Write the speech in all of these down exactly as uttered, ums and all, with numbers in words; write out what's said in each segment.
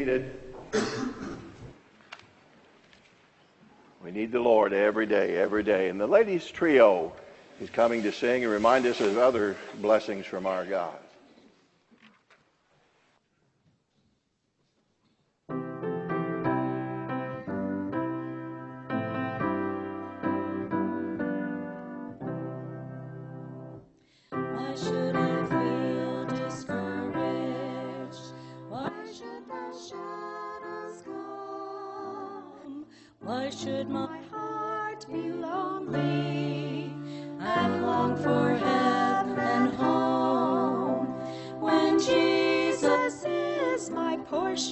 seated. We need the Lord every day, every day. And the ladies' trio is coming to sing and remind us of other blessings from our God. Why should I feel discouraged? Why should the shadows come? Why should my heart be lonely and long for heaven home? When Jesus is my portion,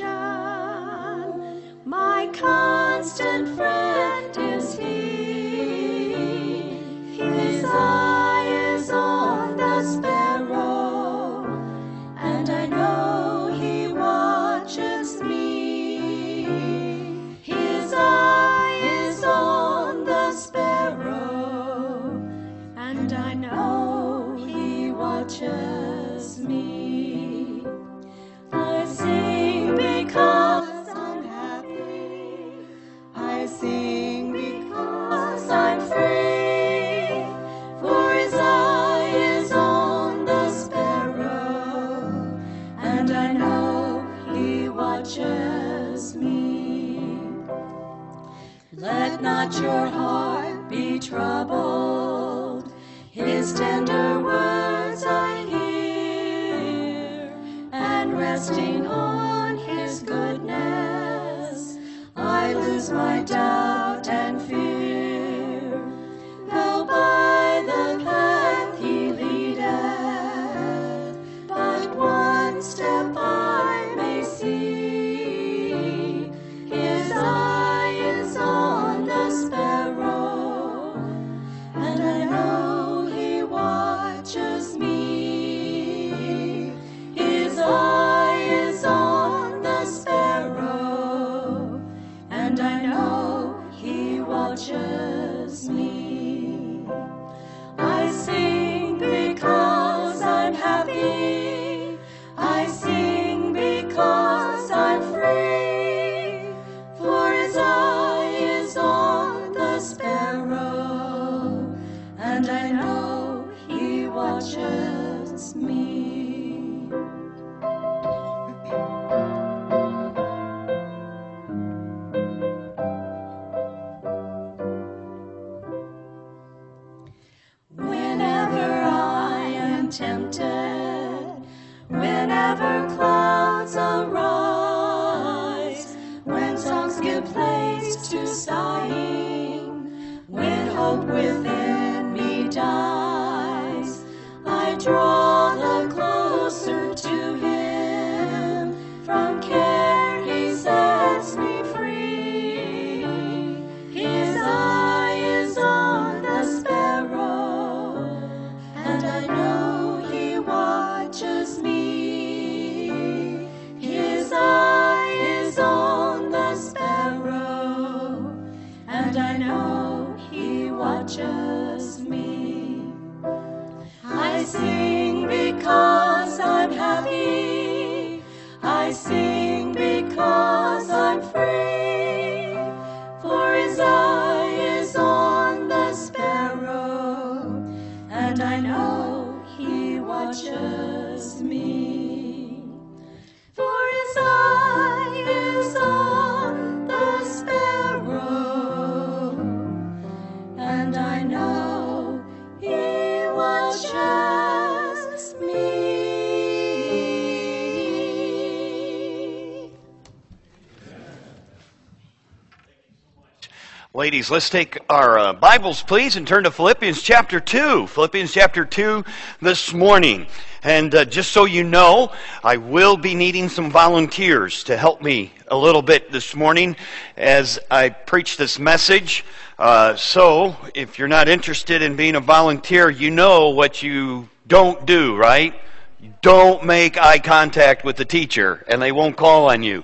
my constant friend is He. His eye is on the sparrow, and I know He watches me. His eye is on the sparrow, and I know He watches me. I sing because I'm happy. I sing because I'm free. For His eye is on the sparrow, and I know He watches me. Let not your heart be troubled. His tender words I hear, and resting on His goodness, I lose my doubt and fear. Though by the path He leadeth, but one step I may see. His eye is on the sparrow, and I know He watches me. His eye is on the sparrow, and I know He watches me. I sing because I'm happy. I sing because I'm free. For His eye is on the sparrow, and I know He watches me. Whenever I am tempted, whenever clouds arise, when songs give place to sighing, when hope within me dies, I draw the closer to Him. From care He sets me free. His eye is on the sparrow, and I know He watches me. His eye is on the sparrow, and I know He watches me. I sing because I'm happy. I sing because I'm free. For His eye is on the sparrow, and I know He watches me. For His eye is on the sparrow, and I know He watches me. Ladies, let's take our uh, Bibles, please, and turn to Philippians chapter two. Philippians chapter two this morning. And uh, just so you know, I will be needing some volunteers to help me a little bit this morning as I preach this message. Uh, so, if you're not interested in being a volunteer, you know what you don't do, right? You don't make eye contact with the teacher, and they won't call on you.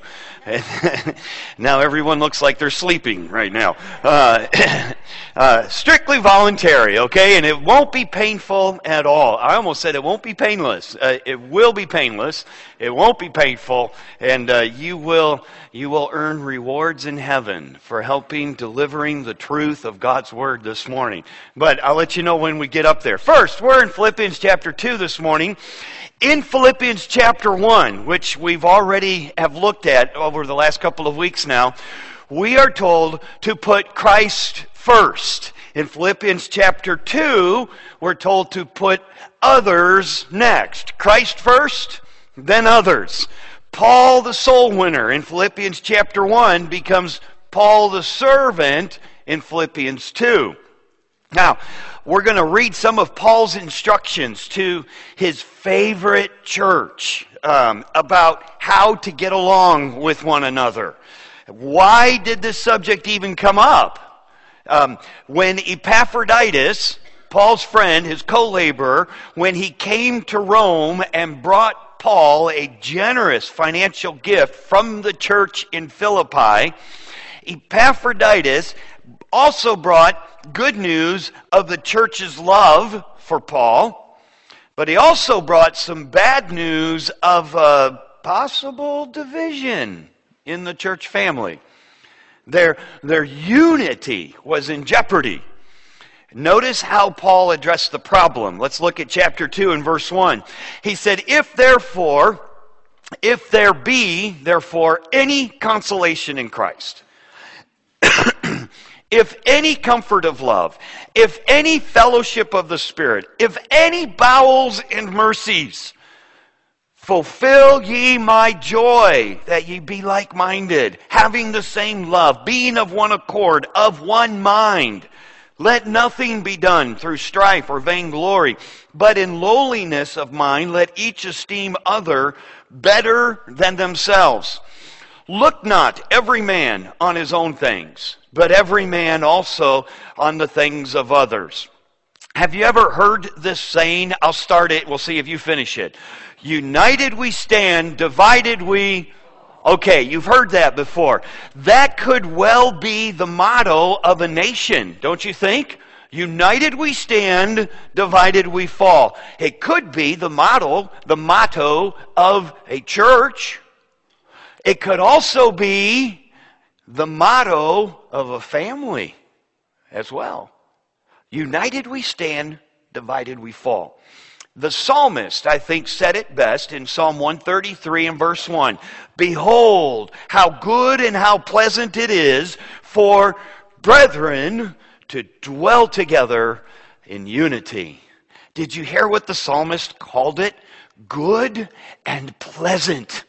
Now everyone looks like they're sleeping right now. Uh, uh, strictly voluntary, okay? And it won't be painful at all. I almost said it won't be painless. Uh, it will be painless. It won't be painful. And uh, you will you will earn rewards in heaven for helping delivering the truth of God's Word this morning. But I'll let you know when we get up there. First, we're in Philippians chapter two this morning. In Philippians chapter one, which we've already have looked at over the last couple of weeks now, we are told to put Christ first. In Philippians chapter two, we're told to put others next. Christ first, then others. Paul the soul winner in Philippians chapter one becomes Paul the servant in Philippians two. Now, we're going to read some of Paul's instructions to his favorite church um, about how to get along with one another. Why did this subject even come up? Um, when Epaphroditus, Paul's friend, his co-laborer, when he came to Rome and brought Paul a generous financial gift from the church in Philippi, Epaphroditus also brought good news of the church's love for Paul, but he also brought some bad news of a possible division in the church family. Their, their unity was in jeopardy. Notice how Paul addressed the problem. Let's look at chapter two and verse one. He said, If therefore, if there be therefore any consolation in Christ, if any comfort of love, if any fellowship of the Spirit, if any bowels and mercies, fulfill ye my joy, that ye be like-minded, having the same love, being of one accord, of one mind. Let nothing be done through strife or vainglory, but in lowliness of mind let each esteem other better than themselves. Look not every man on his own things, but every man also on the things of others. Have you ever heard this saying? I'll start it. We'll see if you finish it. United we stand, divided we... Okay, you've heard that before. That could well be the motto of a nation, don't you think? United we stand, divided we fall. It could be the motto, the motto of a church. It could also be the motto of a family as well. United we stand, divided we fall. The psalmist, I think, said it best in Psalm one thirty-three and verse one. Behold, how good and how pleasant it is for brethren to dwell together in unity. Did you hear what the psalmist called it? Good and pleasant.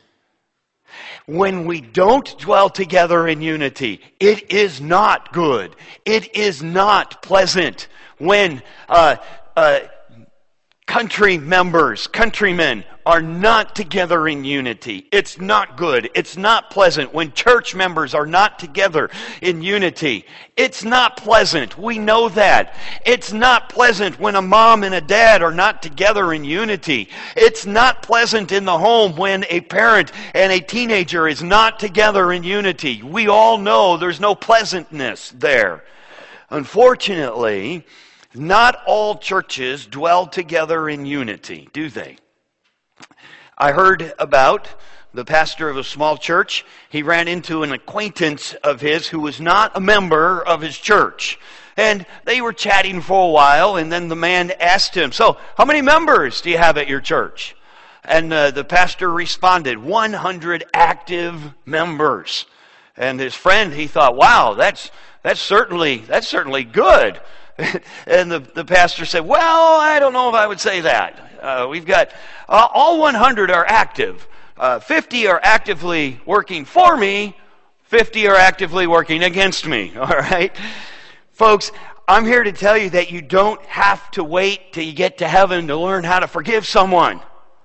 When we don't dwell together in unity, it is not good. It is not pleasant. When uh, uh, country members, countrymen are not together in unity, it's not good. It's not pleasant. When church members are not together in unity, it's not pleasant. We know that. It's not pleasant when a mom and a dad are not together in unity. It's not pleasant in the home when a parent and a teenager is not together in unity. We all know there's no pleasantness there. Unfortunately, not all churches dwell together in unity, do they? I heard about the pastor of a small church. He ran into an acquaintance of his who was not a member of his church. And they were chatting for a while, and then the man asked him, so, how many members do you have at your church? And uh, the pastor responded, one hundred active members. And his friend, he thought, wow, that's that's certainly that's certainly good. And the, the pastor said, well, I don't know if I would say that. Uh, we've got, uh, all one hundred are active. Uh, fifty are actively working for me. fifty are actively working against me. All right? Folks, I'm here to tell you that you don't have to wait till you get to heaven to learn how to forgive someone.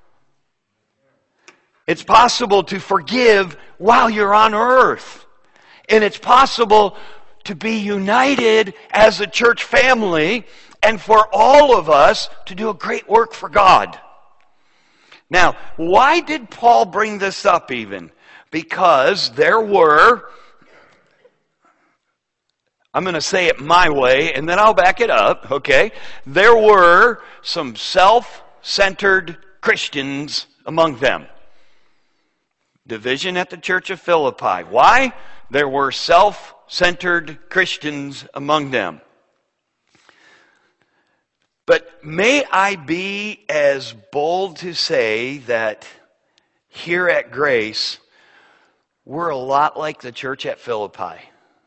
It's possible to forgive while you're on earth. And it's possible to be united as a church family and for all of us to do a great work for God. Now, why did Paul bring this up even? because there were, I'm going to say it my way, and then I'll back it up, okay? There were some self-centered Christians among them. Division at the church of Philippi. Why? There were self-centered Christians among them. But may I be as bold to say that here at Grace, we're a lot like the church at Philippi.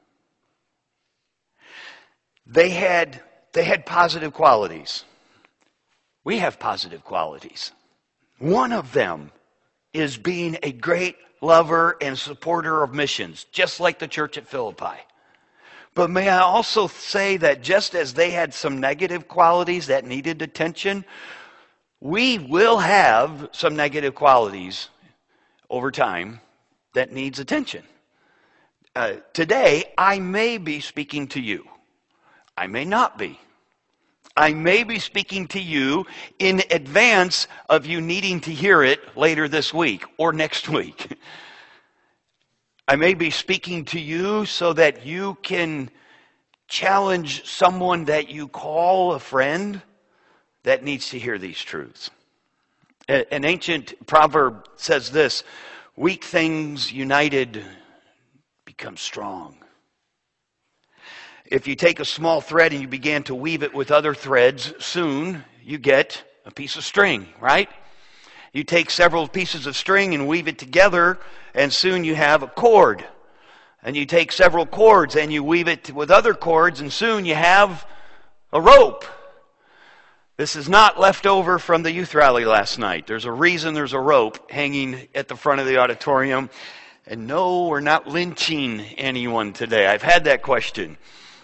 They had, they had positive qualities. We have positive qualities. One of them is being a great lover and supporter of missions, just like the church at Philippi. But may I also say that just as they had some negative qualities that needed attention, we will have some negative qualities over time that needs attention. Uh, today, I may be speaking to you. I may not be. I may be speaking to you in advance of you needing to hear it later this week or next week. I may be speaking to you so that you can challenge someone that you call a friend that needs to hear these truths. An ancient proverb says this: weak things united become strong. If you take a small thread and you begin to weave it with other threads, soon you get a piece of string, right? You take several pieces of string and weave it together, and soon you have a cord. And you take several cords and you weave it with other cords, and soon you have a rope. This is not left over from the youth rally last night. There's a reason there's a rope hanging at the front of the auditorium. And no, we're not lynching anyone today. I've had that question.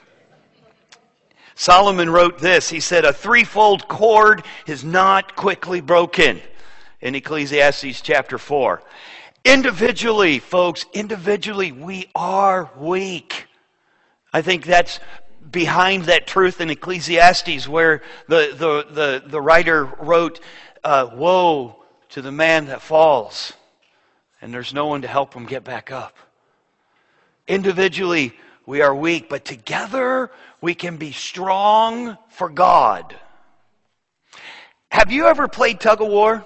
Solomon wrote this. He said, a threefold cord is not quickly broken, in Ecclesiastes chapter four. Individually, folks, individually, we are weak. I think that's behind that truth in Ecclesiastes where the, the, the, the writer wrote, uh, woe to the man that falls, and there's no one to help him get back up. Individually, we are weak, but together we can be strong for God. Have you ever played tug of war?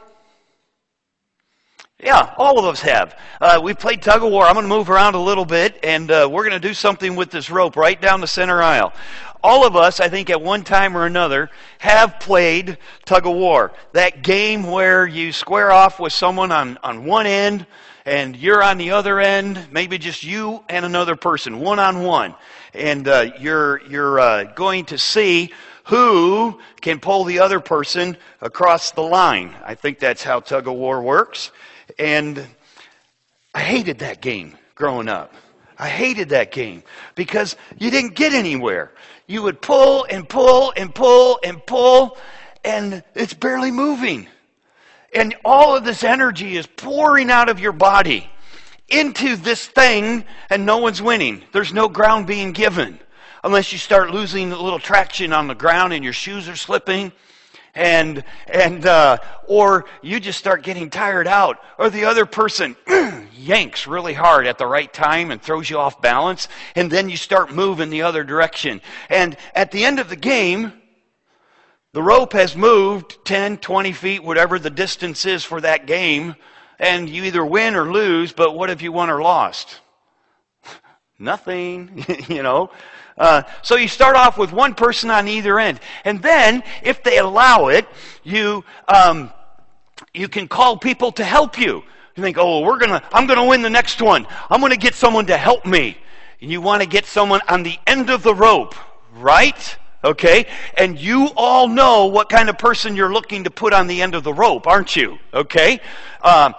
Yeah, all of us have. Uh, we played tug of war. I'm going to move around a little bit, and uh, we're going to do something with this rope right down the center aisle. All of us, I think at one time or another, have played tug of war. That game where you square off with someone on, on one end, and you're on the other end, maybe just you and another person, one-on-one. And uh, you're, you're uh, going to see who can pull the other person across the line. I think that's how tug of war works. And I hated that game growing up. I hated that game because you didn't get anywhere. You would pull and pull and pull and pull, and it's barely moving. And all of this energy is pouring out of your body into this thing, and no one's winning. There's no ground being given unless you start losing a little traction on the ground and your shoes are slipping. And, and uh, or you just start getting tired out, or the other person yanks really hard at the right time and throws you off balance, and then you start moving the other direction. And at the end of the game, the rope has moved ten, twenty feet, whatever the distance is for that game, and you either win or lose, but what have you won or lost? Nothing, you know. Uh, so you start off with one person on either end. And then, if they allow it, you um, you can call people to help you. You think, oh, we're gonna, I'm going to win the next one. I'm going to get someone to help me. And you want to get someone on the end of the rope, right? Okay? And you all know what kind of person you're looking to put on the end of the rope, aren't you? Okay? Um,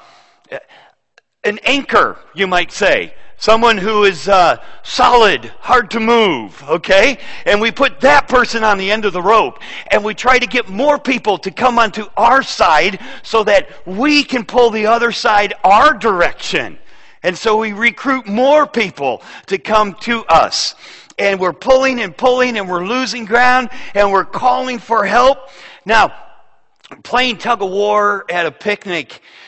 an anchor, you might say. Someone who is uh, solid, hard to move, okay? And we put that person on the end of the rope, and we try to get more people to come onto our side so that we can pull the other side our direction. And so we recruit more people to come to us. And we're pulling and pulling, and we're losing ground, and we're calling for help. Now, playing tug of war at a picnic,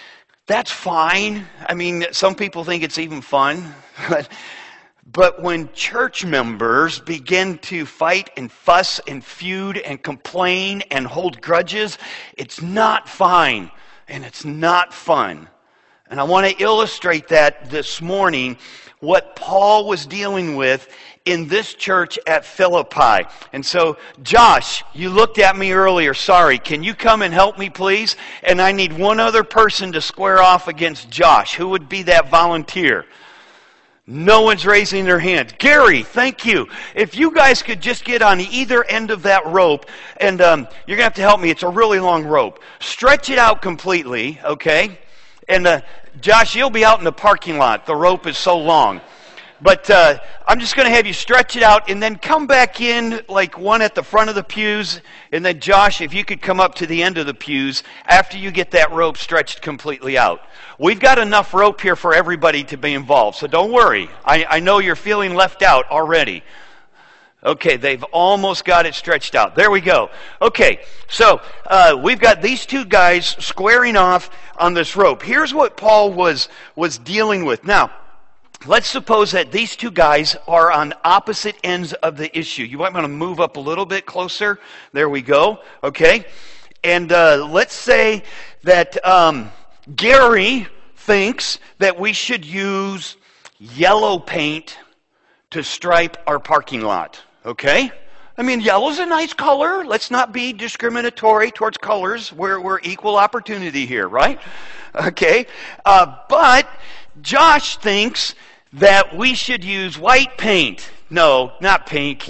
that's fine. I mean, some people think it's even fun. But, but when church members begin to fight and fuss and feud and complain and hold grudges, it's not fine and it's not fun. And I want to illustrate that this morning, what Paul was dealing with in this church at Philippi. And so, Josh, you looked at me earlier. Sorry. Can you come and help me, please? And I need one other person to square off against Josh. Who would be that volunteer? No one's raising their hand. Gary, thank you. If you guys could just get on either end of that rope, and um, you're going to have to help me. It's a really long rope. Stretch it out completely, okay? And uh, Josh, you'll be out in the parking lot. The rope is so long. But uh, I'm just going to have you stretch it out and then come back in like one at the front of the pews. And then, Josh, if you could come up to the end of the pews after you get that rope stretched completely out. We've got enough rope here for everybody to be involved, so don't worry. I, I know you're feeling left out already. Okay, they've almost got it stretched out. There we go. Okay, so uh, we've got these two guys squaring off on this rope. Here's what Paul was, was dealing with. Now, let's suppose that these two guys are on opposite ends of the issue. You might want to move up a little bit closer. There we go. Okay, and uh, let's say that um, Gary thinks that we should use yellow paint to stripe our parking lot. Okay? I mean, yellow's a nice color. Let's not be discriminatory towards colors. We're, we're equal opportunity here, right? Okay? Uh, but Josh thinks that we should use white paint. No, not pink.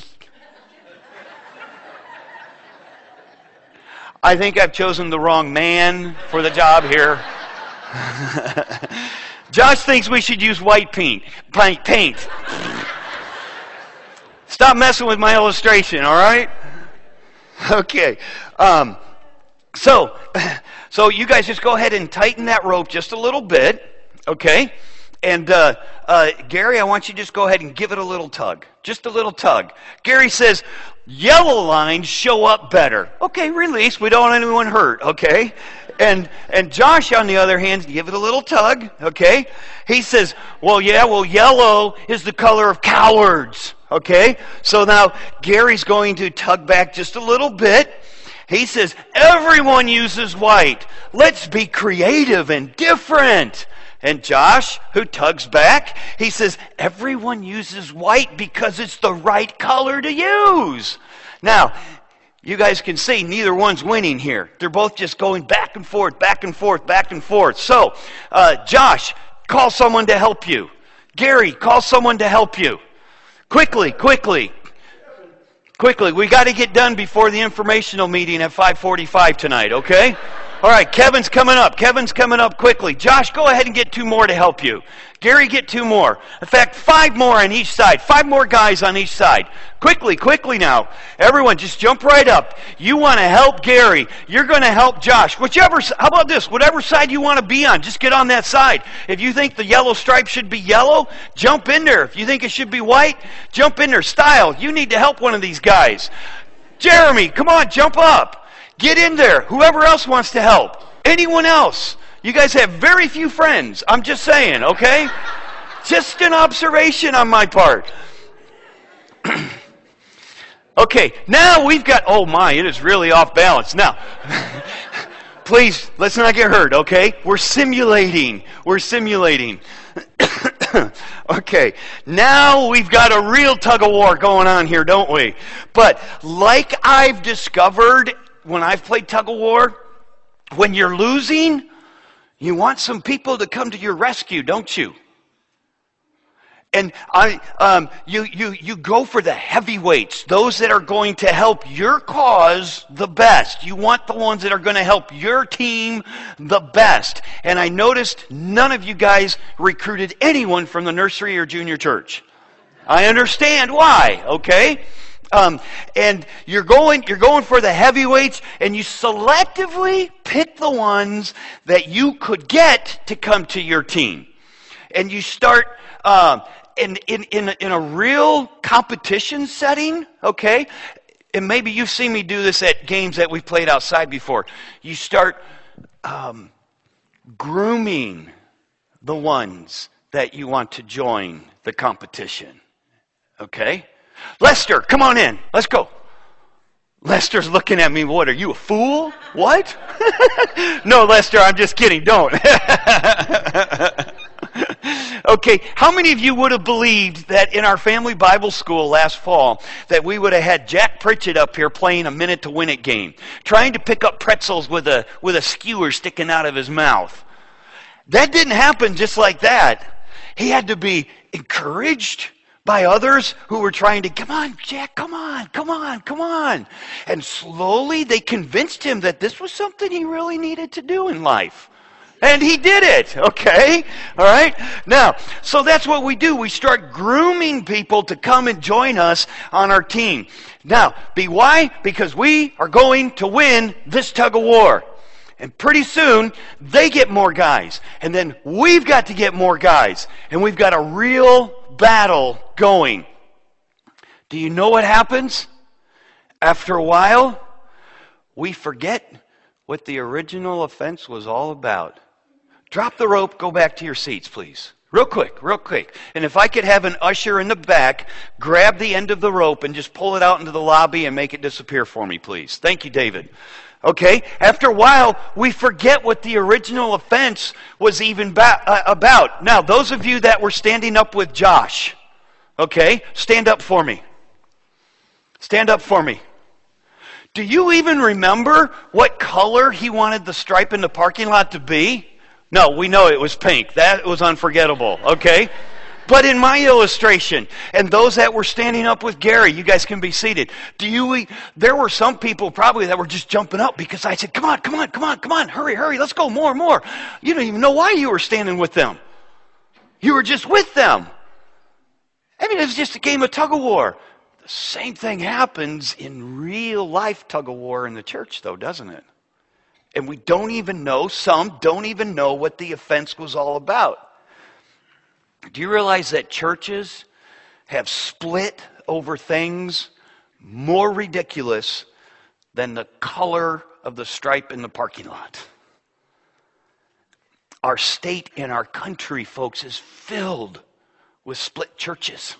I think I've chosen the wrong man for the job here. Josh thinks we should use white paint. Paint. paint. Stop messing with my illustration, all right? Okay. Um, so, so you guys just go ahead and tighten that rope just a little bit, okay? And uh, uh, Gary, I want you to just go ahead and give it a little tug. Just a little tug. Gary says, yellow lines show up better. Okay, release. We don't want anyone hurt, okay? And and Josh, on the other hand, give it a little tug, okay? He says, well, yeah, well, yellow is the color of cowards, okay? So now Gary's going to tug back just a little bit. He says, everyone uses white. Let's be creative and different. And Josh, who tugs back, he says, everyone uses white because it's the right color to use. Now, you guys can see neither one's winning here. They're both just going back and forth, back and forth, back and forth. So, uh, Josh, call someone to help you. Gary, call someone to help you. Quickly, quickly. Quickly, we got to get done before the informational meeting at five forty-five tonight, okay? All right, Kevin's coming up. Kevin's coming up quickly. Josh, go ahead and get two more to help you. Gary, get two more. In fact, five more on each side. Five more guys on each side. Quickly, quickly now. Everyone, just jump right up. You want to help Gary. You're going to help Josh. Whichever, how about this? Whatever side you want to be on, just get on that side. If you think the yellow stripe should be yellow, jump in there. If you think it should be white, jump in there. Style, you need to help one of these guys. Jeremy, come on, jump up. Get in there. Whoever else wants to help. Anyone else. You guys have very few friends. I'm just saying, okay? Just an observation on my part. Okay, now we've got, oh my, it is really off balance. Now, please, let's not get hurt, okay? We're simulating. We're simulating. Okay, now we've got a real tug of war going on here, don't we? But like I've discovered when I've played tug of war, when you're losing, you want some people to come to your rescue, don't you? And I, um, you, you, you go for the heavyweights, those that are going to help your cause the best. You want the ones that are going to help your team the best. And I noticed none of you guys recruited anyone from the nursery or junior church. I understand why, okay? Um, and you're going, you're going for the heavyweights, and you selectively pick the ones that you could get to come to your team. And you start uh, in, in, in, in a real competition setting, okay? And maybe you've seen me do this at games that we've played outside before. You start um, grooming the ones that you want to join the competition. Okay? Lester, come on in. Let's go. Lester's looking at me. What, are you a fool? What? No, Lester, I'm just kidding. Don't. Okay, how many of you would have believed that in our family Bible school last fall that we would have had Jack Pritchett up here playing a minute to win it game, trying to pick up pretzels with a with a skewer sticking out of his mouth? That didn't happen just like that. He had to be encouraged by others who were trying to, come on, Jack, come on, come on, come on. And slowly they convinced him that this was something he really needed to do in life. And he did it, okay? All right? Now, so that's what we do. We start grooming people to come and join us on our team. Now, be why? Because we are going to win this tug of war. And pretty soon, they get more guys. And then we've got to get more guys. And we've got a real battle going. Do you know what happens? After a while, we forget what the original offense was all about. Drop the rope, go back to your seats, please. Real quick, real quick. And if I could have an usher in the back grab the end of the rope and just pull it out into the lobby and make it disappear for me, please. Thank you, David. Okay, after a while, we forget what the original offense was even ba- uh, about. Now, those of you that were standing up with Josh, okay, stand up for me. Stand up for me. Do you even remember what color he wanted the stripe in the parking lot to be? No, we know it was pink. That was unforgettable, okay? But in my illustration, and those that were standing up with Gary, you guys can be seated. Do you? There were some people probably that were just jumping up because I said, come on, come on, come on, come on, hurry, hurry, let's go, more, more. You don't even know why you were standing with them. You were just with them. I mean, it was just a game of tug of war. The same thing happens in real life tug of war in the church, though, doesn't it? And we don't even know, some don't even know what the offense was all about. Do you realize that churches have split over things more ridiculous than the color of the stripe in the parking lot? Our state and our country, folks, is filled with split churches.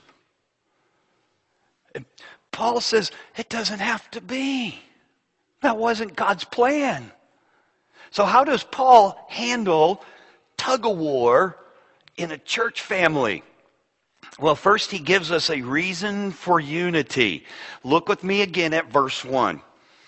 And Paul says it doesn't have to be. That wasn't God's plan. So how does Paul handle tug of war in a church family? Well, first he gives us a reason for unity. Look with me again at verse one.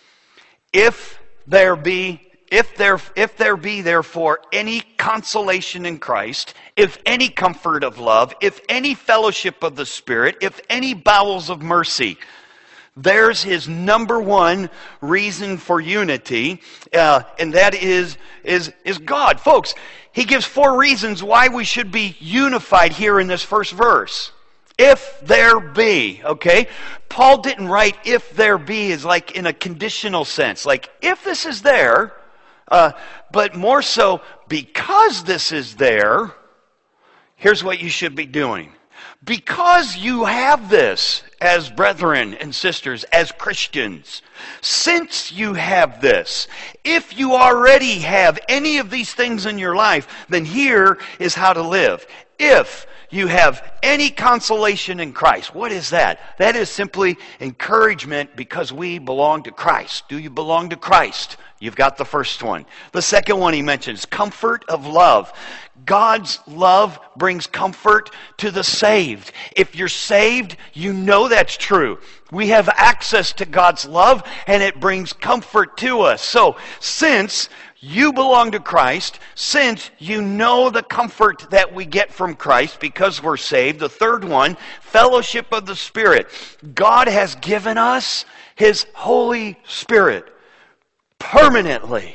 If there be, if there, if there be therefore any consolation in Christ, if any comfort of love, if any fellowship of the Spirit, if any bowels of mercy. There's his number one reason for unity, uh, and that is, is, is God. Folks, he gives four reasons why we should be unified here in this first verse. If there be, okay? Paul didn't write if there be as like in a conditional sense, like if this is there, uh, but more so because this is there, here's what you should be doing. Because you have this as brethren and sisters, as Christians, since you have this, if you already have any of these things in your life, then here is how to live. If you have any consolation in Christ. What is that? That is simply encouragement because we belong to Christ. Do you belong to Christ? You've got the first one. The second one he mentions, comfort of love. God's love brings comfort to the saved. If you're saved, you know that's true. We have access to God's love, and it brings comfort to us. So, since you belong to Christ, since you know the comfort that we get from Christ because we're saved, the third one, fellowship of the Spirit. God has given us His Holy Spirit permanently.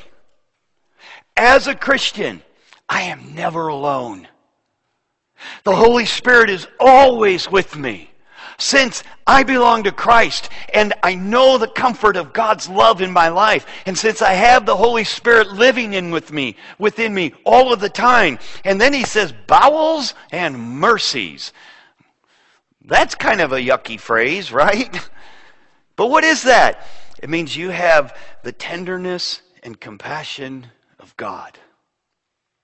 As a Christian, I am never alone. The Holy Spirit is always with me. Since I belong to Christ and I know the comfort of God's love in my life, and since I have the Holy Spirit living in with me, within me all of the time, and then he says bowels and mercies. That's kind of a yucky phrase, right? But what is that? It means you have the tenderness and compassion of God.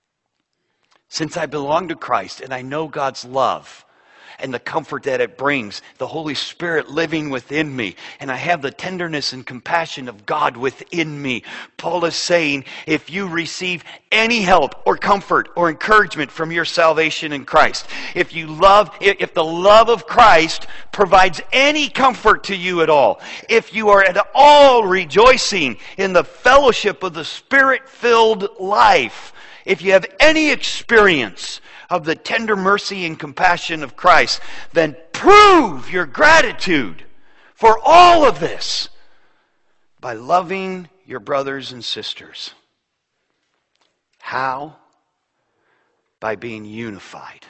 since I belong to Christ and I know God's love and the comfort that it brings, the Holy Spirit living within me, and I have the tenderness and compassion of God within me. Paul is saying, if you receive any help or comfort or encouragement from your salvation in Christ, if you love, if the love of Christ provides any comfort to you at all, if you are at all rejoicing in the fellowship of the Spirit-filled life, if you have any experience of the tender mercy and compassion of Christ, then prove your gratitude for all of this by loving your brothers and sisters. How? By being unified.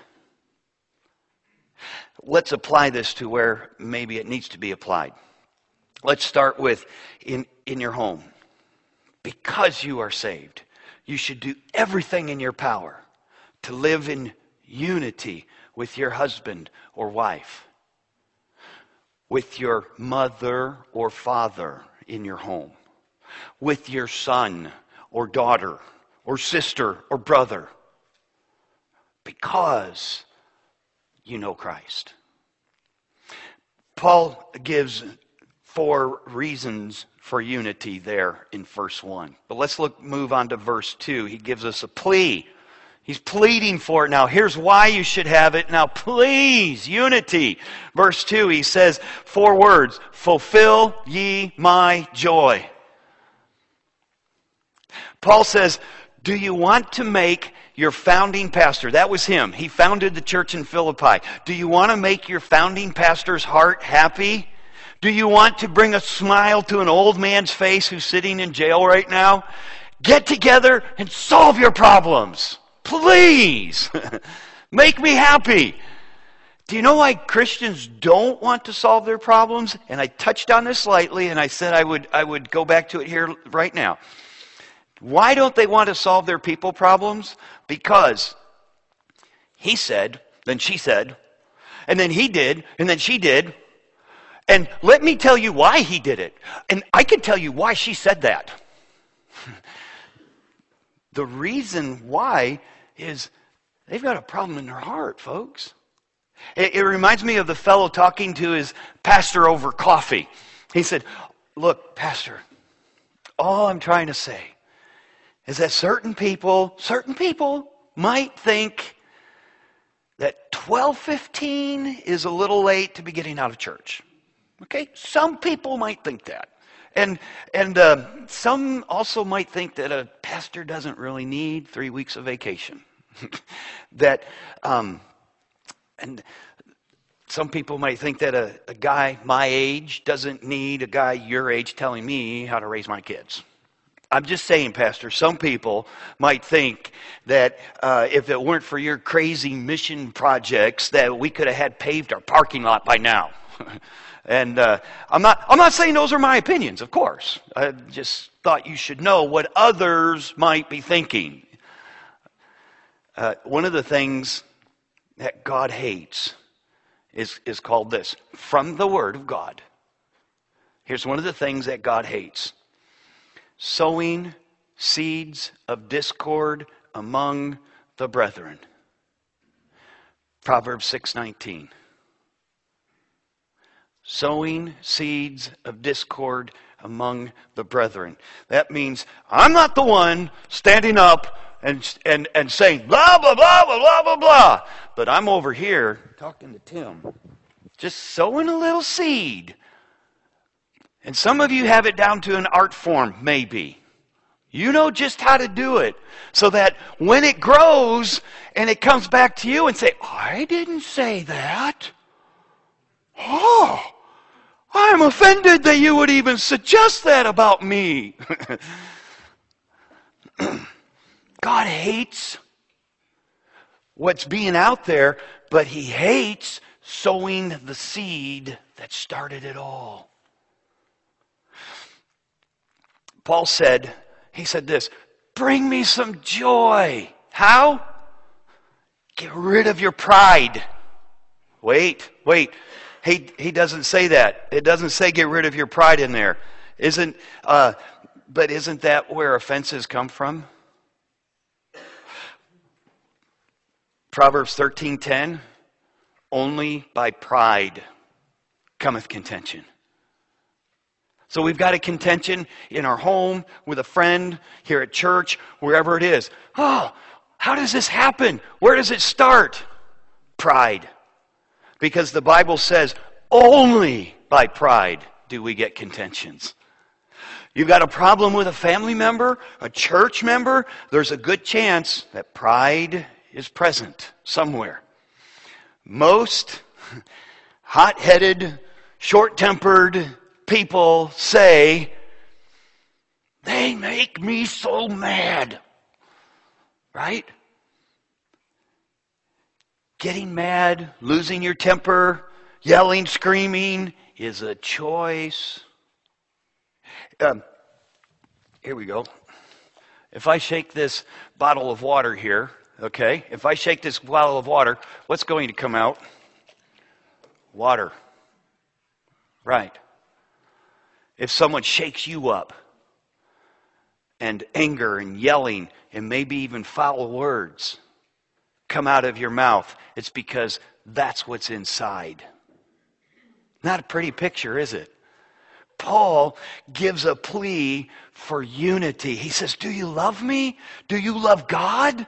Let's apply this to where maybe it needs to be applied. Let's start with in, in your home. Because you are saved, you should do everything in your power to live in unity with your husband or wife, with your mother or father in your home, with your son or daughter or sister or brother, because you know Christ. Paul gives four reasons for unity there in verse one. But let's look move on to verse two. He gives us a plea. He's pleading for it now. Here's why you should have it. Now, please, unity. Verse two, he says four words. Fulfill ye my joy. Paul says, do you want to make your founding pastor, that was him. He founded the church in Philippi. Do you want to make your founding pastor's heart happy? Do you want to bring a smile to an old man's face who's sitting in jail right now? Get together and solve your problems. Please, make me happy. Do you know why Christians don't want to solve their problems? And I touched on this slightly, and I said I would I would go back to it here right now. Why don't they want to solve their people problems? Because he said, then she said, and then he did, and then she did. And let me tell you why he did it. And I can tell you why she said that. The reason why is they've got a problem in their heart, folks. It, it reminds me of the fellow talking to his pastor over coffee. He said, look, pastor, all I'm trying to say is that certain people, certain people might think that twelve fifteen is a little late to be getting out of church. Okay? Some people might think that. And and uh, some also might think that a pastor doesn't really need three weeks of vacation. that um, and some people might think that a, a guy my age doesn't need a guy your age telling me how to raise my kids. I'm just saying, Pastor, some people might think that uh, if it weren't for your crazy mission projects, that we could have had paved our parking lot by now. And uh, I'm not I'm not saying those are my opinions, of course. I just thought you should know what others might be thinking. Uh, one of the things that God hates is, is called this, from the Word of God. Here's one of the things that God hates. Sowing seeds of discord among the brethren. Proverbs six nineteen. Sowing seeds of discord among the brethren. That means I'm not the one standing up and, and, and saying blah, blah, blah, blah, blah, blah, blah. But I'm over here talking to Tim. Just sowing a little seed. And some of you have it down to an art form, maybe. You know just how to do it. So that when it grows and it comes back to you and say, I didn't say that. Oh, I'm offended that you would even suggest that about me. God hates what's being out there, but he hates sowing the seed that started it all. Paul said, he said this, bring me some joy. How? Get rid of your pride. Wait, wait. He, he doesn't say that. It doesn't say get rid of your pride in there. Isn't, uh, but isn't that where offenses come from? Proverbs thirteen ten, only by pride cometh contention. So we've got a contention in our home, with a friend, here at church, wherever it is. Oh, how does this happen? Where does it start? Pride. Because the Bible says only by pride do we get contentions. You've got a problem with a family member, a church member, there's a good chance that pride is present somewhere. Most hot-headed, short-tempered people say, they make me so mad. Right? Getting mad, losing your temper, yelling, screaming is a choice. Um, here we go. If I shake this bottle of water here, okay, if I shake this bottle of water, what's going to come out? Water. Right. If someone shakes you up, and anger and yelling and maybe even foul words come out of your mouth, it's because that's what's inside. Not a pretty picture, is it? Paul gives a plea for unity. He says, do you love me? Do you love God?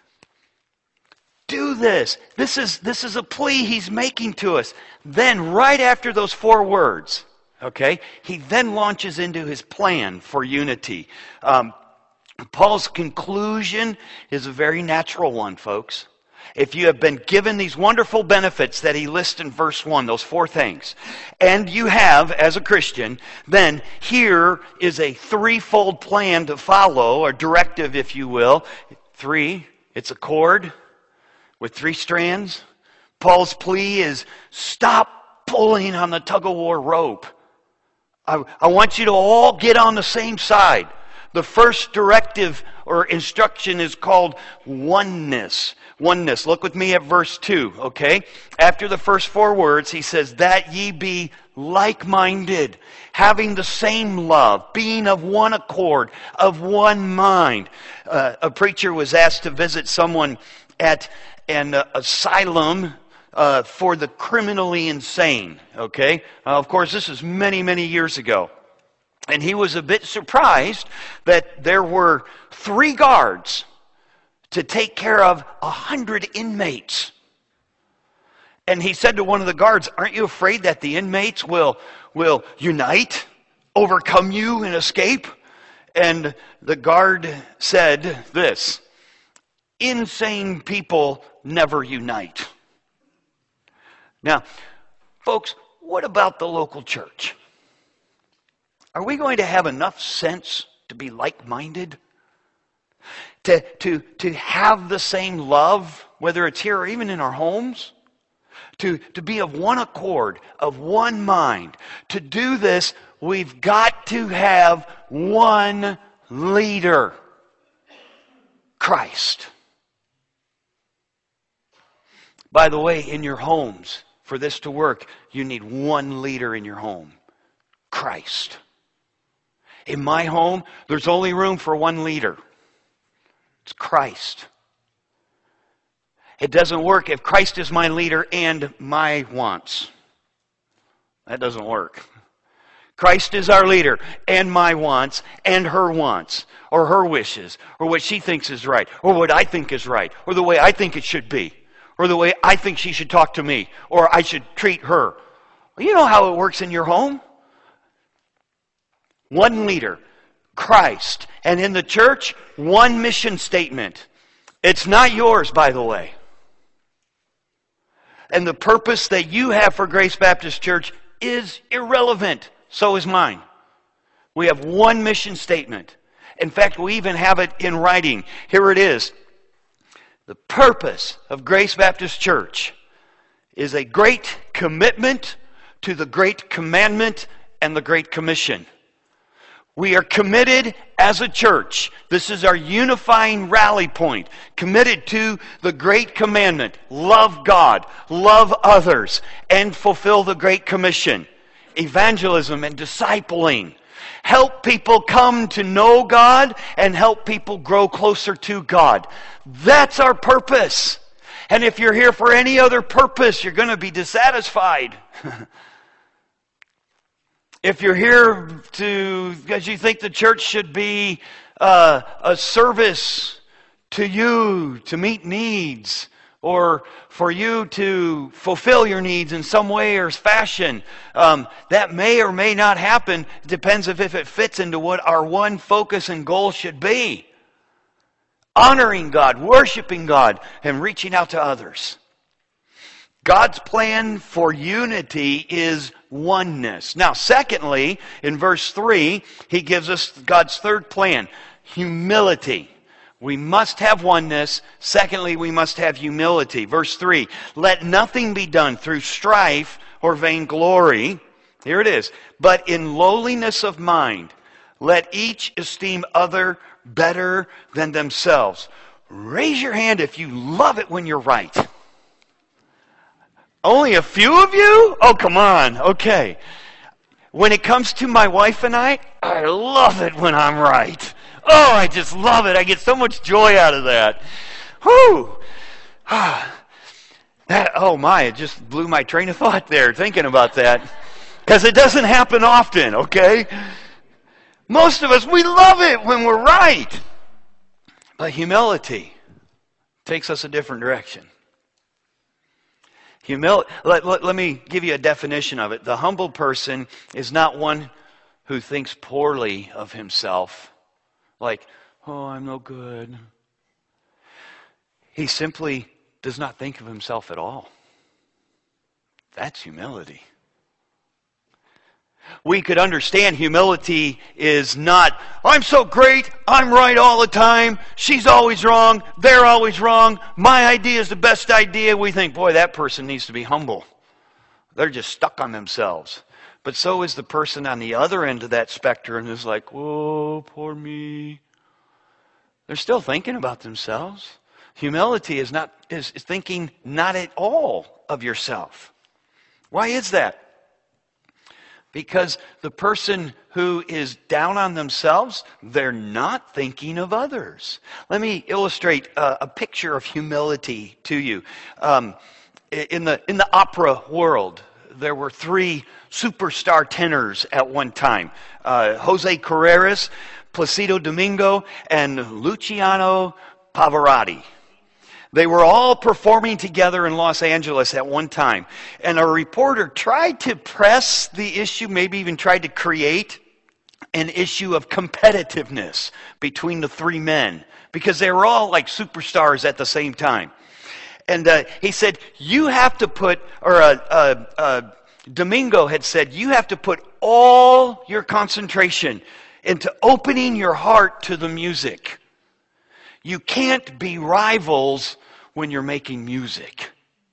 Do this. This is, this is a plea he's making to us. Then, right after those four words, okay, he then launches into his plan for unity. Um, Paul's conclusion is a very natural one, folks. If you have been given these wonderful benefits that he lists in verse one, those four things, and you have as a Christian, then here is a threefold plan to follow, or directive, if you will. Three, it's a cord with three strands. Paul's plea is stop pulling on the tug-of-war rope. I, I want you to all get on the same side. The first directive or instruction is called oneness. Oneness. Look with me at verse two, okay? After the first four words, he says, that ye be like-minded, having the same love, being of one accord, of one mind. Uh, a preacher was asked to visit someone at an uh, asylum uh, for the criminally insane, okay? Uh, of course, this is many, many years ago. And he was a bit surprised that there were three guards to take care of a hundred inmates. And he said to one of the guards, aren't you afraid that the inmates will, will unite, overcome you, and escape? And the guard said this, insane people never unite. Now, folks, what about the local church? Are we going to have enough sense to be like-minded? To, to, to have the same love, whether it's here or even in our homes? To, to be of one accord, of one mind. To do this, we've got to have one leader. Christ. By the way, in your homes, for this to work, you need one leader in your home. Christ. In my home, there's only room for one leader. It's Christ. It doesn't work if Christ is my leader and my wants. That doesn't work. Christ is our leader and my wants and her wants or her wishes or what she thinks is right or what I think is right or the way I think it should be or the way I think she should talk to me or I should treat her. Well, you know how it works in your home. One leader, Christ. And in the church, one mission statement. It's not yours, by the way. And the purpose that you have for Grace Baptist Church is irrelevant. So is mine. We have one mission statement. In fact, we even have it in writing. Here it is. The purpose of Grace Baptist Church is a great commitment to the Great Commandment and the Great Commission. We are committed as a church. This is our unifying rally point. Committed to the Great Commandment. Love God, love others, and fulfill the Great Commission. Evangelism and discipling. Help people come to know God and help people grow closer to God. That's our purpose. And if you're here for any other purpose, you're going to be dissatisfied. If you're here to, because you think the church should be uh, a service to you to meet needs, or for you to fulfill your needs in some way or fashion, um, that may or may not happen. It depends if, if it fits into what our one focus and goal should be. Honoring God, worshiping God, and reaching out to others. God's plan for unity is oneness. Now, secondly, in verse three, he gives us God's third plan, humility. We must have oneness. Secondly, we must have humility. Verse three, let nothing be done through strife or vainglory. Here it is. But in lowliness of mind, let each esteem other better than themselves. Raise your hand if you love it when you're right. Only a few of you? Oh, come on. Okay. When it comes to my wife and I, I love it when I'm right. Oh, I just love it. I get so much joy out of that. Whew. That, oh my, it just blew my train of thought there thinking about that. Because it doesn't happen often, okay? Most of us, we love it when we're right. But humility takes us a different direction. Humility, let, let, let me give you a definition of it. The humble person is not one who thinks poorly of himself. Like, oh, I'm no good. He simply does not think of himself at all. That's humility. We could understand humility is not, I'm so great, I'm right all the time, she's always wrong, they're always wrong, my idea is the best idea. We think, boy, that person needs to be humble. They're just stuck on themselves. But so is the person on the other end of that spectrum who's like, oh, poor me. They're still thinking about themselves. Humility is not is, is thinking not at all of yourself. Why is that? Because the person who is down on themselves, they're not thinking of others. Let me illustrate a, a picture of humility to you. Um, in the in the opera world, there were three superstar tenors at one time: uh, Jose Carreras, Placido Domingo, and Luciano Pavarotti. They were all performing together in Los Angeles at one time. And a reporter tried to press the issue, maybe even tried to create an issue of competitiveness between the three men, because they were all like superstars at the same time. And uh, he said, you have to put, or uh, uh, uh, Domingo had said, you have to put all your concentration into opening your heart to the music. You can't be rivals when you're making music.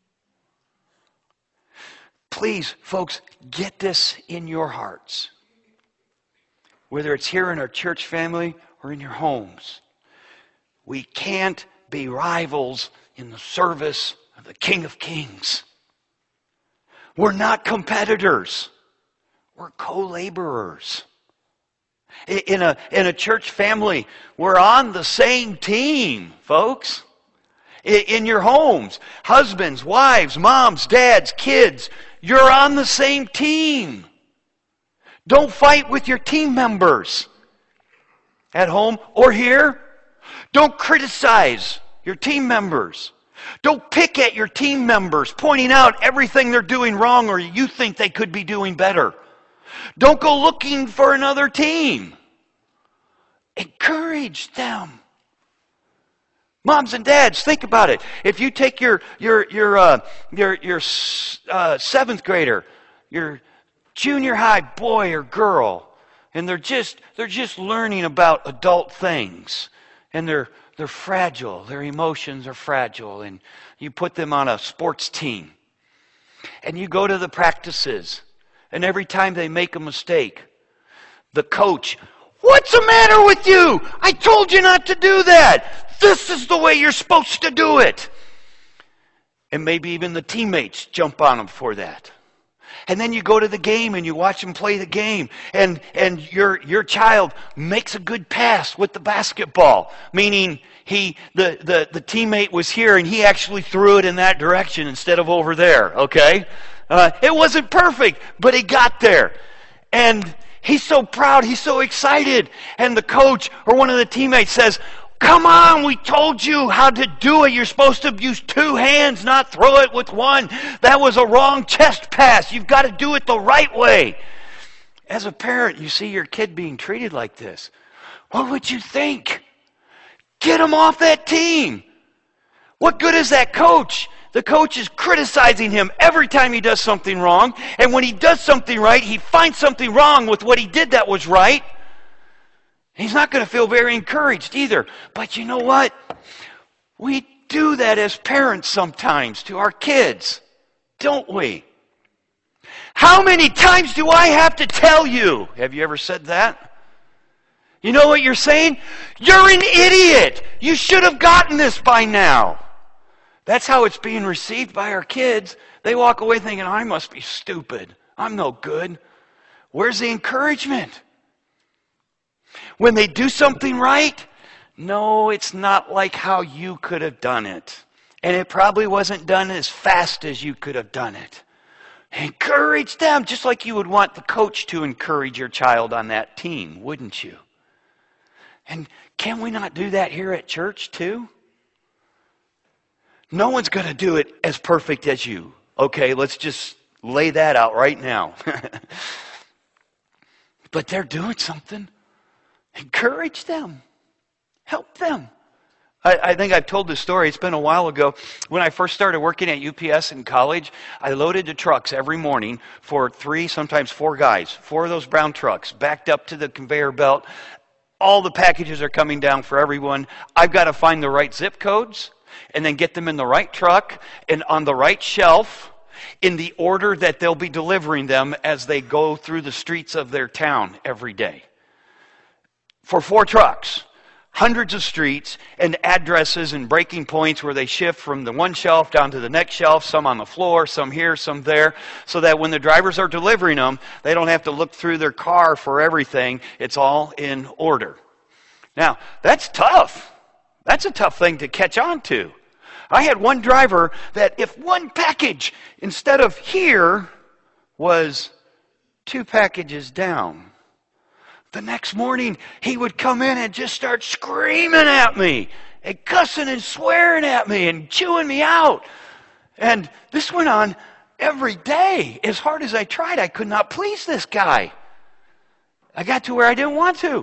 Please, folks, get this in your hearts. Whether it's here in our church family or in your homes. We can't be rivals in the service of the King of Kings. We're not competitors. We're co-laborers. In a, in a church family, we're on the same team, folks. In your homes, husbands, wives, moms, dads, kids, you're on the same team. Don't fight with your team members at home or here. Don't criticize your team members. Don't pick at your team members, pointing out everything they're doing wrong or you think they could be doing better. Don't go looking for another team. Encourage them. Moms and dads, think about it. If you take your your your uh, your your uh, seventh grader, your junior high boy or girl, and they're just they're just learning about adult things, and they're they're fragile. Their emotions are fragile, and you put them on a sports team, and you go to the practices, and every time they make a mistake, the coach, what's the matter with you? I told you not to do that. This is the way you're supposed to do it. And maybe even the teammates jump on them for that. And then you go to the game and you watch them play the game. And, and your, your child makes a good pass with the basketball. Meaning he the, the, the teammate was here and he actually threw it in that direction instead of over there, okay? Uh, it wasn't perfect, but he got there. And he's so proud, he's so excited. And the coach or one of the teammates says, come on, we told you how to do it. You're supposed to use two hands, not throw it with one. That was a wrong chest pass. You've got to do it the right way. As a parent, you see your kid being treated like this. What would you think? Get him off that team. What good is that coach? The coach is criticizing him every time he does something wrong. And when he does something right, he finds something wrong with what he did that was right. He's not going to feel very encouraged either. But you know what? We do that as parents sometimes to our kids, don't we? How many times do I have to tell you? Have you ever said that? You know what you're saying? You're an idiot. You should have gotten this by now. That's how it's being received by our kids. They walk away thinking, I must be stupid. I'm no good. Where's the encouragement? When they do something right, no, it's not like how you could have done it. And it probably wasn't done as fast as you could have done it. Encourage them, just like you would want the coach to encourage your child on that team, wouldn't you? And can we not do that here at church too? No one's going to do it as perfect as you. Okay, let's just lay that out right now. But they're doing something. Encourage them. Help them. I, I think I've told this story. It's been a while ago. When I first started working at U P S in college, I loaded the trucks every morning for three, sometimes four guys. Four of those brown trucks backed up to the conveyor belt. All the packages are coming down for everyone. I've got to find the right zip codes and then get them in the right truck and on the right shelf in the order that they'll be delivering them as they go through the streets of their town every day. For four trucks, hundreds of streets and addresses and breaking points where they shift from the one shelf down to the next shelf, some on the floor, some here, some there, so that when the drivers are delivering them, they don't have to look through their car for everything. It's all in order. Now, that's tough. That's a tough thing to catch on to. I had one driver that if one package instead of here was two packages down, the next morning, he would come in and just start screaming at me and cussing and swearing at me and chewing me out. And this went on every day. As hard as I tried, I could not please this guy. I got to where I didn't want to.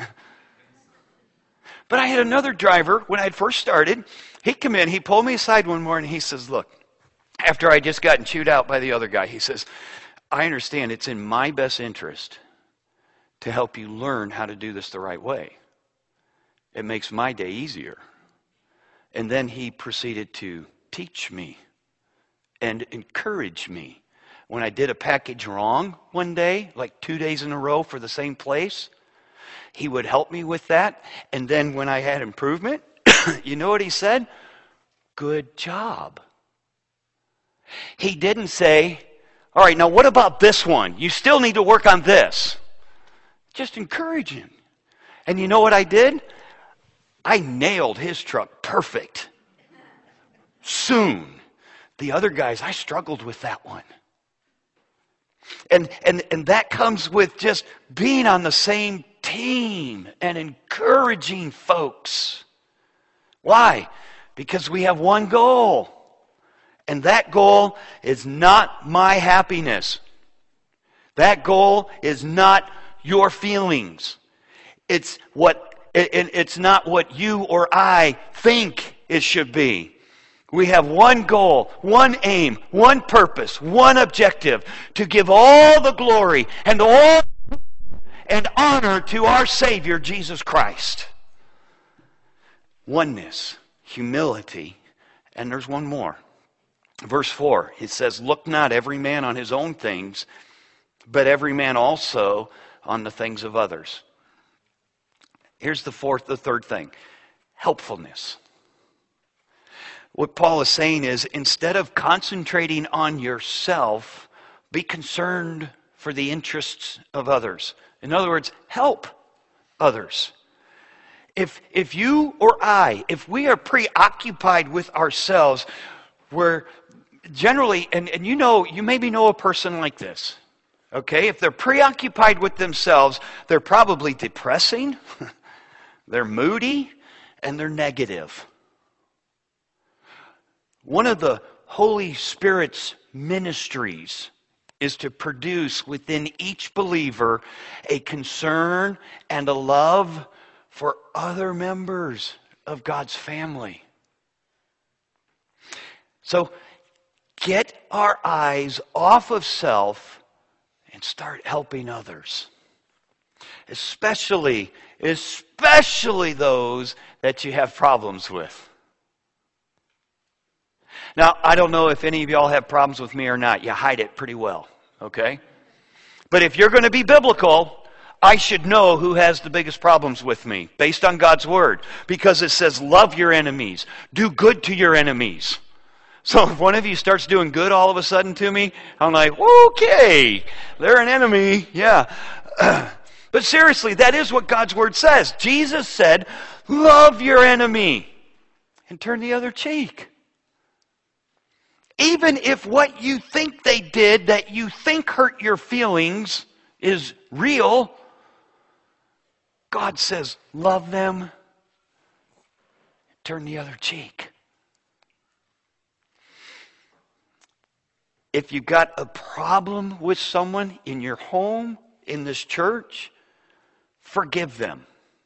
But I had another driver, when I had first started, he'd come in, he pulled me aside one morning, he says, look, after I just gotten chewed out by the other guy, he says, I understand it's in my best interest to help you learn how to do this the right way. It makes my day easier. And then he proceeded to teach me and encourage me. When I did a package wrong one day, like two days in a row for the same place, he would help me with that. And then when I had improvement, you know what he said? Good job. He didn't say, all right, now what about this one? You still need to work on this. Just encourage him. And you know what I did? I nailed his truck perfect. Soon. The other guys, I struggled with that one. And, and, and that comes with just being on the same team and encouraging folks. Why? Because we have one goal. And that goal is not my happiness. That goal is not your feelings. It's what it, it's not what you or I think it should be. We have one goal, one aim, one purpose, one objective, to give all the glory and all and honor to our Savior Jesus Christ. Oneness, humility, and there's one more. Verse four, it says, look not every man on his own things, but every man also on the things of others. Here's the fourth, the third thing. Helpfulness. What Paul is saying is, instead of concentrating on yourself, be concerned for the interests of others. In other words, help others. If, if you or I, if we are preoccupied with ourselves, we're generally, and, and you know, you maybe know a person like this, okay? If they're preoccupied with themselves, they're probably depressing, they're moody, and they're negative. One of the Holy Spirit's ministries is to produce within each believer a concern and a love for other members of God's family. So get our eyes off of self and start helping others. Especially, especially those that you have problems with. Now, I don't know if any of y'all have problems with me or not. You hide it pretty well, okay? But if you're going to be biblical, I should know who has the biggest problems with me based on God's Word. Because it says, love your enemies. Do good to your enemies. So if one of you starts doing good all of a sudden to me, I'm like, okay, they're an enemy. Yeah. But seriously, that is what God's Word says. Jesus said, love your enemy and turn the other cheek. Even if what you think they did that you think hurt your feelings is real, God says, love them, turn the other cheek. If you got a problem with someone in your home, in this church, forgive them.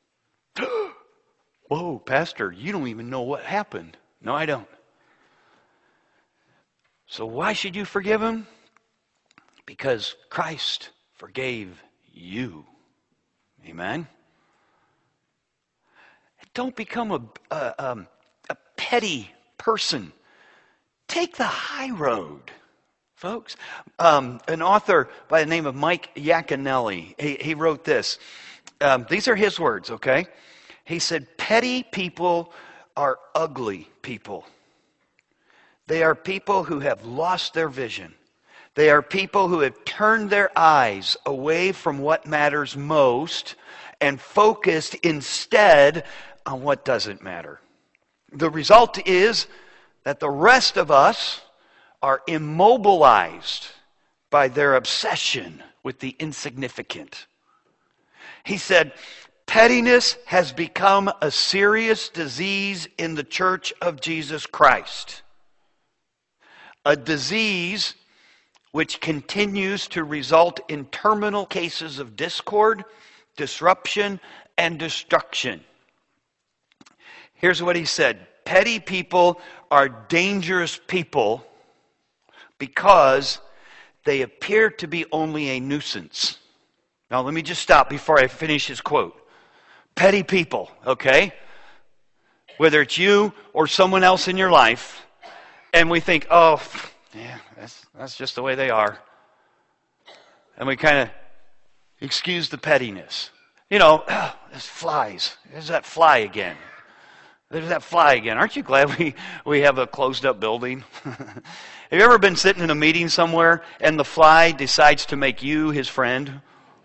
Whoa, Pastor, you don't even know what happened. No, I don't. So why should you forgive them? Because Christ forgave you. Amen? Don't become a, a, um, a petty person. Take the high road, folks. Um, an author by the name of Mike Yaconelli, he, he wrote this. Um, these are his words, okay? He said, petty people are ugly people. They are people who have lost their vision. They are people who have turned their eyes away from what matters most and focused instead on what doesn't matter. The result is that the rest of us are immobilized by their obsession with the insignificant. He said, pettiness has become a serious disease in the Church of Jesus Christ. A disease which continues to result in terminal cases of discord, disruption, and destruction. Here's what he said. Petty people are dangerous people because they appear to be only a nuisance. Now let me just stop before I finish his quote. Petty people, okay? Whether it's you or someone else in your life, and we think, oh, yeah, that's, that's just the way they are. And we kind of excuse the pettiness. You know, oh, there's flies. There's that fly again. There's that fly again. Aren't you glad we, we have a closed-up building? Have you ever been sitting in a meeting somewhere and the fly decides to make you his friend?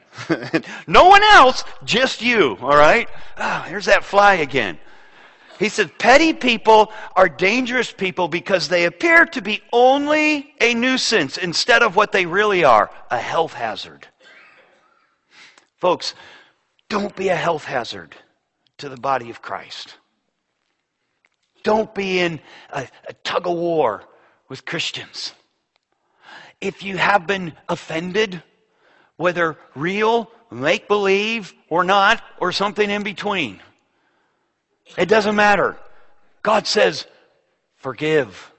No one else, just you, all right? Oh, here's that fly again. He said, petty people are dangerous people because they appear to be only a nuisance instead of what they really are, a health hazard. Folks, don't be a health hazard to the body of Christ. Don't be in a, a tug of war with Christians. If you have been offended, whether real, make-believe, or not, or something in between, it doesn't matter. God says, forgive.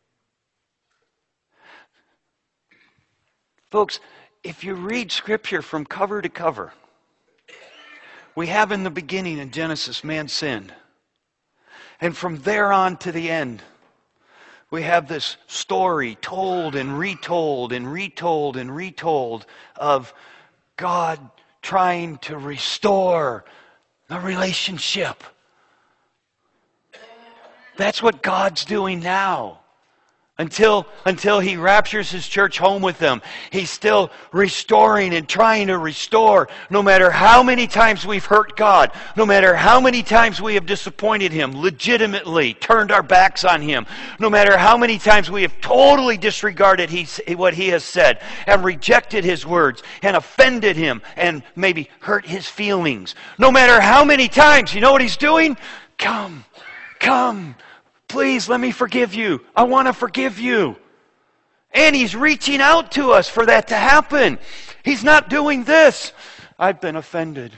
Folks, if you read Scripture from cover to cover, we have in the beginning in Genesis, man sinned. And from there on to the end, we have this story told and retold and retold and retold of God trying to restore the relationship. That's what God's doing now. Until, until He raptures His church home with them. He's still restoring and trying to restore. No matter how many times we've hurt God, no matter how many times we have disappointed Him, legitimately turned our backs on Him, no matter how many times we have totally disregarded he, what He has said, and rejected His words, and offended Him, and maybe hurt His feelings. No matter how many times, you know what He's doing? Come, come. Please let me forgive you. I want to forgive you. And He's reaching out to us for that to happen. He's not doing this. I've been offended.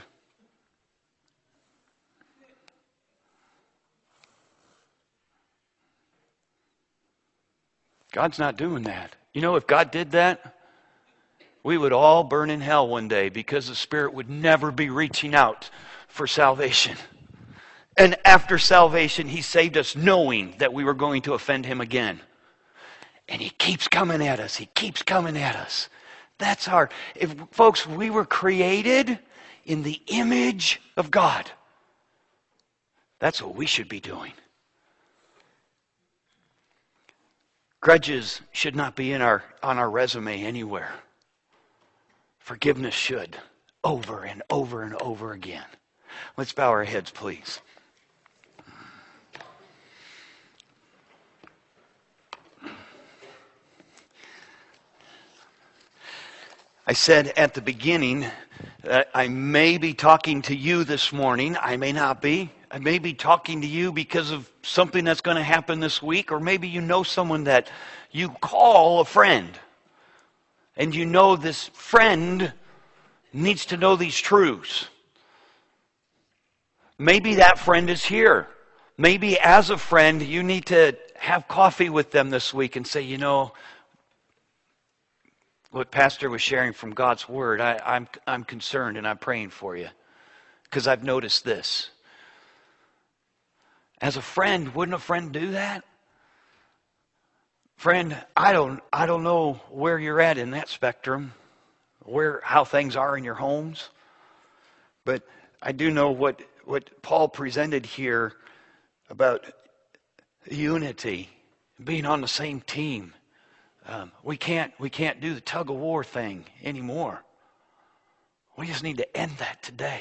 God's not doing that. You know, if God did that, we would all burn in hell one day because the Spirit would never be reaching out for salvation. And after salvation, He saved us knowing that we were going to offend Him again. And He keeps coming at us. He keeps coming at us. That's our... If, folks, we were created in the image of God. That's what we should be doing. Grudges should not be in our on our resume anywhere. Forgiveness should. Over and over and over again. Let's bow our heads, please. I said at the beginning that I may be talking to you this morning. I may not be. I may be talking to you because of something that's going to happen this week, or maybe you know someone that you call a friend, and you know this friend needs to know these truths. Maybe that friend is here. Maybe as a friend you need to have coffee with them this week and say, you know, what Pastor was sharing from God's Word, I, I'm, I'm concerned and I'm praying for you because I've noticed this. As a friend, wouldn't a friend do that? Friend, I don't, I don't know where you're at in that spectrum, where how things are in your homes, but I do know what, what Paul presented here about unity, being on the same team. Um, we can't we can't do the tug of war thing anymore. We just need to end that today.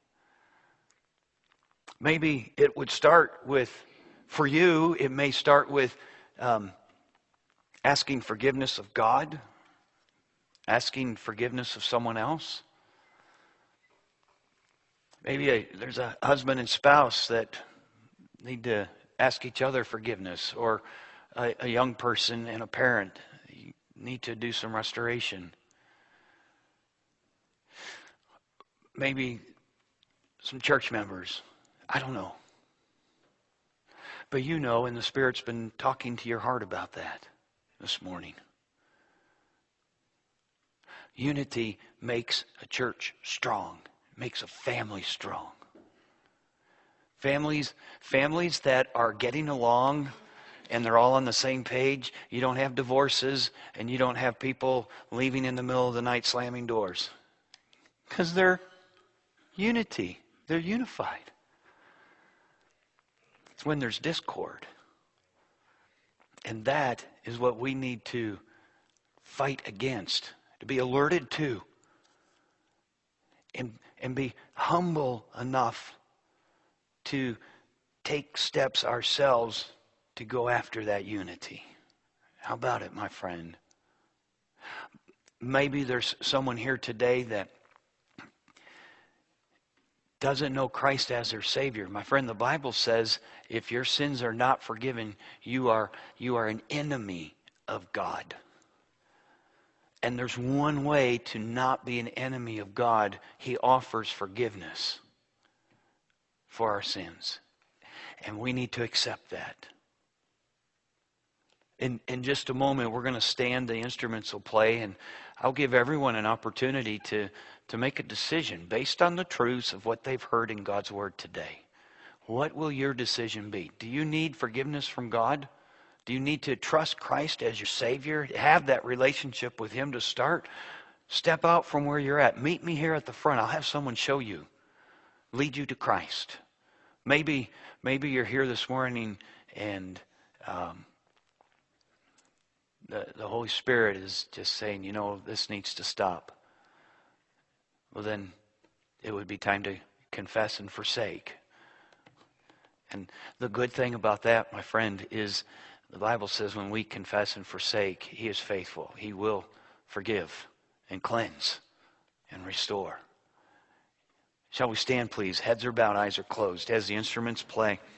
Maybe it would start with, for you, it may start with um, asking forgiveness of God, asking forgiveness of someone else. Maybe a, there's a husband and spouse that need to ask each other forgiveness, or a, a young person and a parent need to do some restoration. Maybe some church members. I don't know. But you know, and the Spirit's been talking to your heart about that this morning. Unity makes a church strong, makes a family strong. Families, families that are getting along and they're all on the same page. You don't have divorces, and you don't have people leaving in the middle of the night slamming doors. Because they're unity. They're unified. It's when there's discord. And that is what we need to fight against, to be alerted to, and, and be humble enough to take steps ourselves to go after that unity. How about it, my friend? Maybe there's someone here today that doesn't know Christ as their Savior. My friend, the Bible says if your sins are not forgiven, you are, you are an enemy of God. And there's one way to not be an enemy of God. He offers forgiveness for our sins. And we need to accept that. In, in just a moment, we're going to stand. The instruments will play, and I'll give everyone an opportunity to, to make a decision based on the truths of what they've heard in God's Word today. What will your decision be? Do you need forgiveness from God? Do you need to trust Christ as your Savior? Have that relationship with Him to start? Step out from where you're at. Meet me here at the front. I'll have someone show you. Lead you to Christ. Maybe, maybe you're here this morning and... Um, the, the Holy Spirit is just saying, you know, this needs to stop, well then it would be time to confess and forsake. And the good thing about that, my friend, is the Bible says when we confess and forsake, He is faithful. He will forgive and cleanse and restore. Shall we stand, please? Heads are bowed, eyes are closed. As the instruments play,